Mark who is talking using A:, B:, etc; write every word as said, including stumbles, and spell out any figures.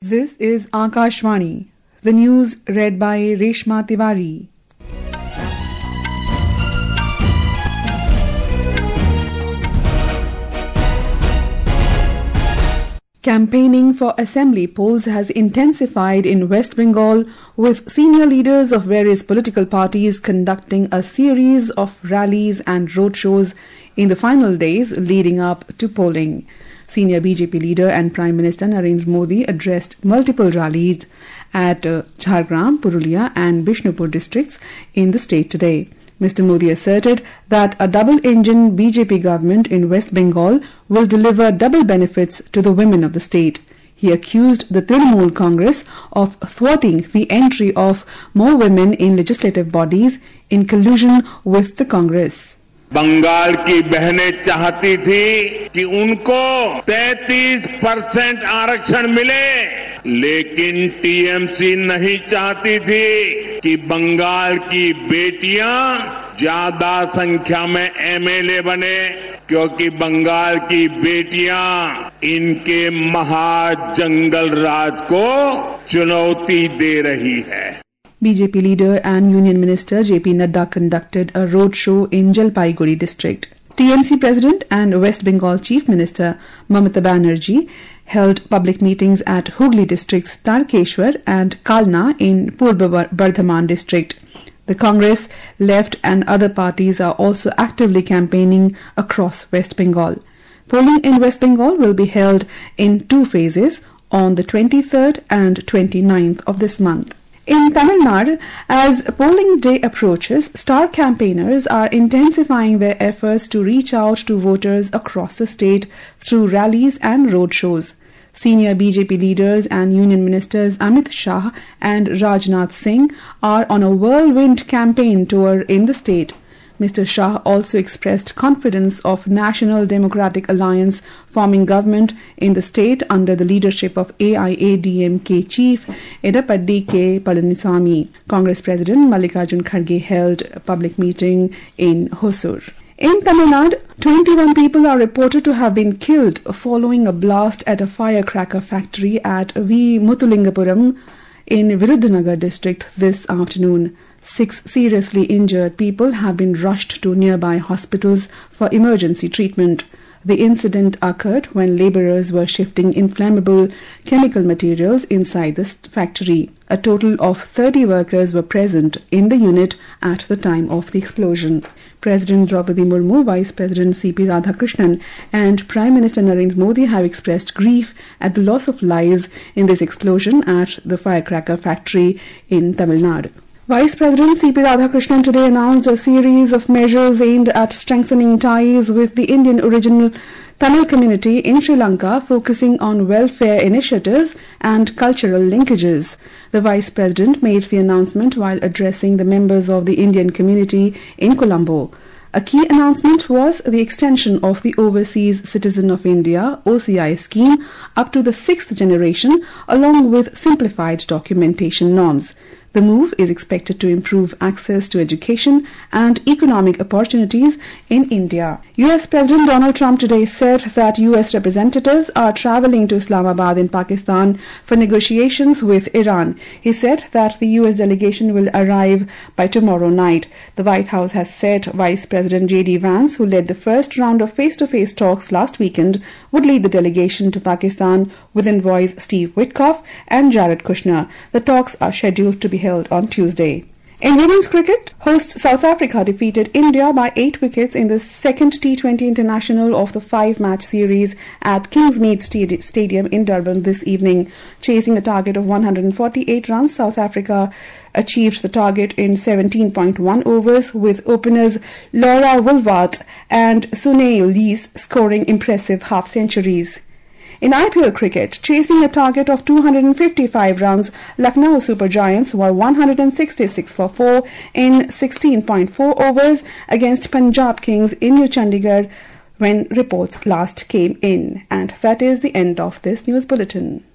A: This is Akashvani. The news read by Reshma Tiwari. Campaigning for assembly polls has intensified in West Bengal, with senior leaders of various political parties conducting a series of rallies and roadshows in the final days leading up to polling. Senior B J P leader and Prime Minister Narendra Modi addressed multiple rallies at uh, Jhargram, Purulia and Bishnupur districts in the state today. Mister Modi asserted that a double-engine B J P government in West Bengal will deliver double benefits to the women of the state. He accused the Trinamool Congress of thwarting the entry of more women in legislative bodies in collusion with the Congress.
B: Bengal की बहनें चाहती थी कि उनको तैंतीस percent आरक्षण मिले, लेकिन टीएमसी नहीं चाहती थी कि बंगाल की बेटियां ज्यादा संख्या में एमएलए बने, क्योंकि बंगाल की बेटियां इनके महाजंगल राज को चुनौती दे रही है.
A: B J P leader and Union Minister J P Nadda conducted a roadshow in Jalpaiguri district. T M C President and West Bengal Chief Minister Mamata Banerjee held public meetings at Hooghly districts Tarkeshwar and Kalna in Purba Bardhaman district. The Congress, Left and other parties are also actively campaigning across West Bengal. Polling in West Bengal will be held in two phases on the twenty-third and twenty-ninth of this month. In Tamil Nadu, as polling day approaches, star campaigners are intensifying their efforts to reach out to voters across the state through rallies and roadshows. Senior B J P leaders and Union Ministers Amit Shah and Rajnath Singh are on a whirlwind campaign tour in the state. Mister Shah also expressed confidence of National Democratic Alliance forming government in the state under the leadership of A I A D M K chief Edappadi K. Palaniswamy. Congress President Mallikarjun Kharge held a public meeting in Hosur. In Tamil Nadu, twenty-one people are reported to have been killed following a blast at a firecracker factory at V. Muthulingapuram in Virudhunagar district this afternoon. Six seriously injured people have been rushed to nearby hospitals for emergency treatment. The incident occurred when labourers were shifting inflammable chemical materials inside the factory. A total of thirty workers were present in the unit at the time of the explosion. President Draupadi Murmu, Vice President C P Radhakrishnan and Prime Minister Narendra Modi have expressed grief at the loss of lives in this explosion at the firecracker factory in Tamil Nadu. Vice President C P Radhakrishnan today announced a series of measures aimed at strengthening ties with the Indian original Tamil community in Sri Lanka, focusing on welfare initiatives and cultural linkages. The Vice President made the announcement while addressing the members of the Indian community in Colombo. A key announcement was the extension of the Overseas Citizen of India O C I scheme up to the sixth generation, along with simplified documentation norms. The move is expected to improve access to education and economic opportunities in India. U S President Donald Trump today said that U S representatives are travelling to Islamabad in Pakistan for negotiations with Iran. He said that the U S delegation will arrive by tomorrow night. The White House has said Vice President J D Vance, who led the first round of face-to-face talks last weekend, would lead the delegation to Pakistan with envoys Steve Witkoff and Jared Kushner. The talks are scheduled to be held on Tuesday. In women's cricket, host South Africa defeated India by eight wickets in the second T twenty international of the five-match series at Kingsmead Stadium in Durban this evening. Chasing a target of one hundred forty-eight runs, South Africa achieved the target in seventeen point one overs, with openers Laura Woolwart and Sunil Lees scoring impressive half-centuries. In I P L cricket, chasing a target of two hundred fifty-five runs, Lucknow Super Giants were one hundred sixty-six for four in sixteen point four overs against Punjab Kings in New Chandigarh when reports last came in. And that is the end of this news bulletin.